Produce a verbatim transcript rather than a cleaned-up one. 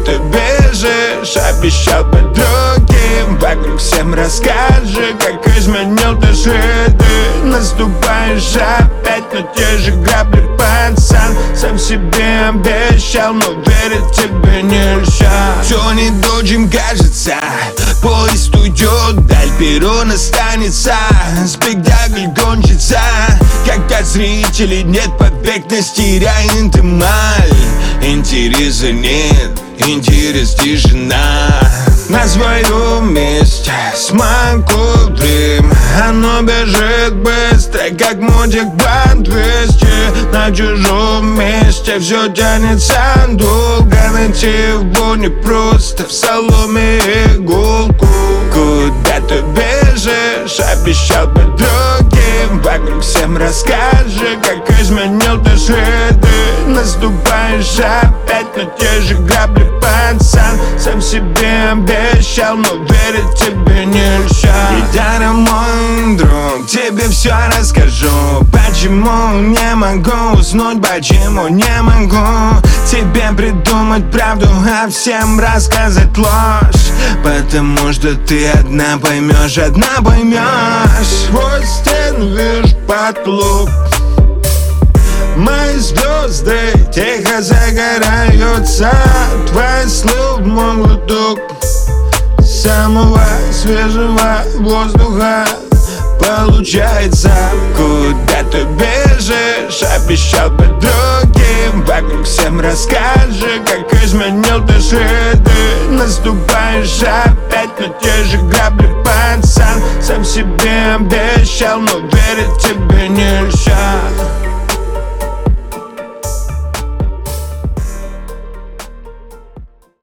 ты бежишь, обещал быть другим. Вокруг всем расскажи, как изменил ты следы. Наступаешь опять на те же грабли, пацан. Сам себе обещал, но верить тебе нельзя. Все не то, чем кажется. Поезд уйдет, даль перрон останется. Спектакль кончится. Когда зрителей нет, поверхность теряет эмаль. Интереса нет, интерес тишина. На своем месте смогу дым. Оно бежит быстро, как мотик по двести. На чужом месте все тянется долго. Найти его непросто, в соломе иголку. Куда ты бежишь, обещал быть другим. Вокруг всем расскажи, как изменил ты следы. Наступаешь опять на те же грабли, пацан. Сам себе обещал, но верить тебе нельзя. Гитара, мой друг, тебе все расскажу. Почему не могу уснуть, почему не могу тебе придумать правду, а всем рассказать ложь. Потому что ты одна поймешь, одна поймешь. Сквозь стен вижу потолок. Мои звезды тихо загораются. Твои слов мой глоток самого свежего воздуха получается. Куда ты бежишь, обещал быть другим. Вокруг всем расскажи, как изменил ты следы. Наступаешь опять на те же грабли, пацан. Сам себе обещал, но верить тебе нельзя.